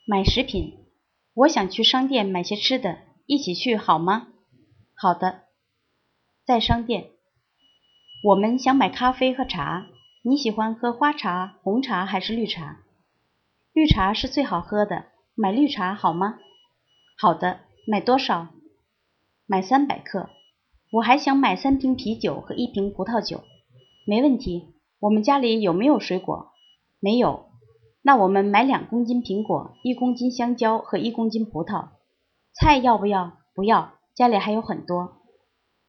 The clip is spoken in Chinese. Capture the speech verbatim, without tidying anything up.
买食品，我想去商店买些吃的，一起去好吗？好的。在商店，我们想买咖啡和茶，你喜欢喝花茶、红茶还是绿茶？绿茶是最好喝的，买绿茶好吗？好的。买多少？买三百克。我还想买三瓶啤酒和一瓶葡萄酒。没问题。我们家里有没有水果？没有。那我们买两公斤苹果，一公斤香蕉和一公斤葡萄。菜要不要？不要，家里还有很多。